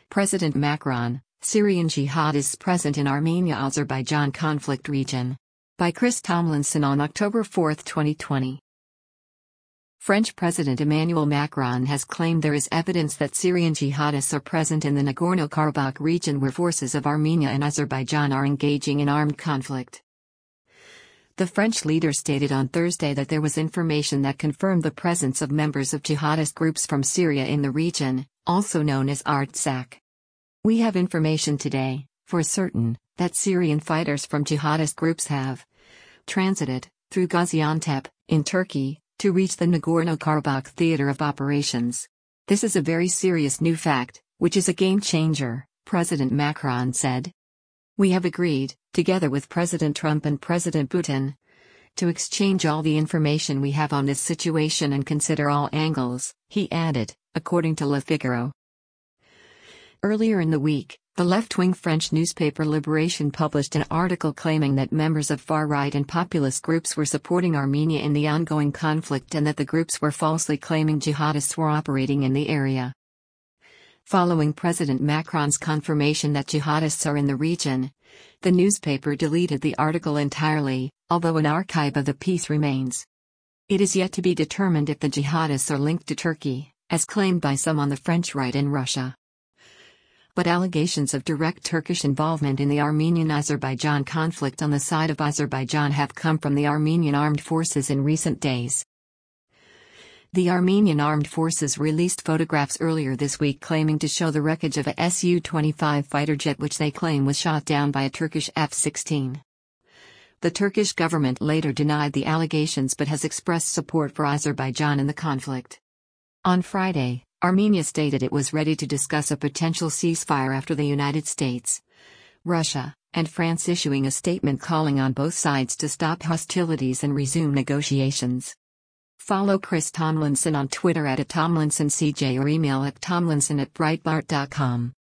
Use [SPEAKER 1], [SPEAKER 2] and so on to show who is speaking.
[SPEAKER 1] President Macron, Syrian jihadists present in Armenia-Azerbaijan conflict region. By Chris Tomlinson on October 4, 2020. French President Emmanuel Macron has claimed there is evidence that Syrian jihadists are present in the Nagorno-Karabakh region where forces of Armenia and Azerbaijan are engaging in armed conflict. The French leader stated on Thursday that there was information that confirmed the presence of members of jihadist groups from Syria in the region, also known as Artsakh. We have information today, for certain, that Syrian fighters from jihadist groups have transited through Gaziantep, in Turkey, to reach the Nagorno-Karabakh theater of operations. This is a very serious new fact, which is a game changer, President Macron said. We have agreed, together with President Trump and President Putin, to exchange all the information we have on this situation and consider all angles, he added, according to Le Figaro. Earlier in the week, the left-wing French newspaper Libération published an article claiming that members of far-right and populist groups were supporting Armenia in the ongoing conflict and that the groups were falsely claiming jihadists were operating in the area. Following President Macron's confirmation that jihadists are in the region, the newspaper deleted the article entirely, although an archive of the piece remains. It is yet to be determined if the jihadists are linked to Turkey, as claimed by some on the French right and Russia. But allegations of direct Turkish involvement in the Armenian-Azerbaijan conflict on the side of Azerbaijan have come from the Armenian armed forces in recent days. The Armenian armed forces released photographs earlier this week claiming to show the wreckage of a Su-25 fighter jet which they claim was shot down by a Turkish F-16. The Turkish government later denied the allegations but has expressed support for Azerbaijan in the conflict. On Friday, Armenia stated it was ready to discuss a potential ceasefire after the United States, Russia, and France issuing a statement calling on both sides to stop hostilities and resume negotiations. Follow Chris Tomlinson on Twitter @TomlinsonCJ or email at tomlinson@breitbart.com.